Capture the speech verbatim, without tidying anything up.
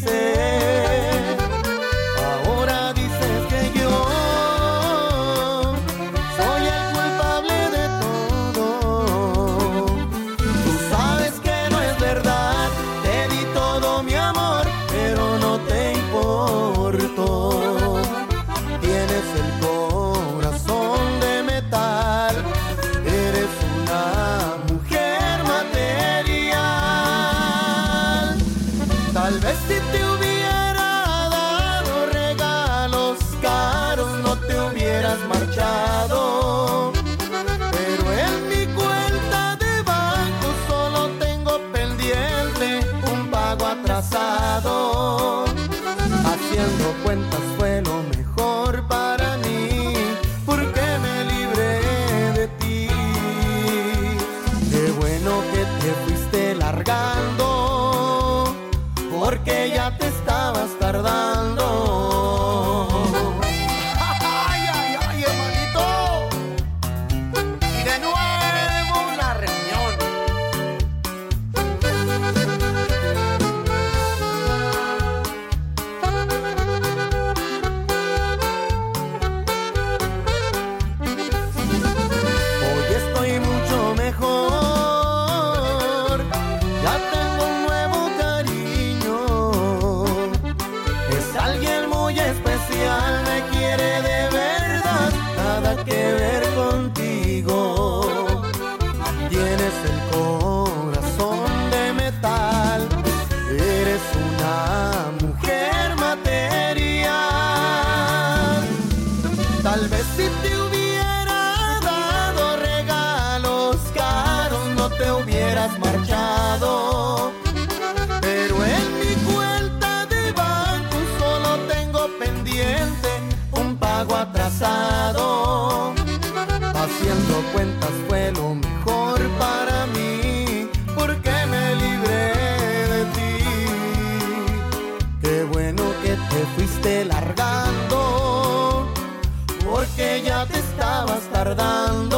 ser. Ahora dices que yo soy el culpable de todo. Tú sabes que no es verdad, te di todo mi amor, pero no te importo. Tienes el corazón de metal, eres una mujer material. Tal vez si te hubiera dado regalos caros no te hubieras marchado, pero en mi cuenta de banco solo tengo pendiente un pago atrasado. Haciendo cuentas fue lo mejor para mí, porque me libré de ti. Qué bueno que te fuiste largando, porque ya te estabas tardando. ¡Ay, ay, ay, hermanito! Y de nuevo la reunión. Hoy estoy mucho mejor, ya tengo un nuevo cariño. Es alguien muy especial, me quiere de verdad, nada que ver contigo. Tienes el corazón de metal, eres una mujer material. Tal vez si te hubiera dado regalos caros no te hubieras marchado, pero en mi cuenta de banco solo tengo pendiente un pago atrasado. Haciendo cuentas fue lo mejor para mí, porque me libré de ti. Qué bueno que te fuiste largando, porque ya te estabas tardando.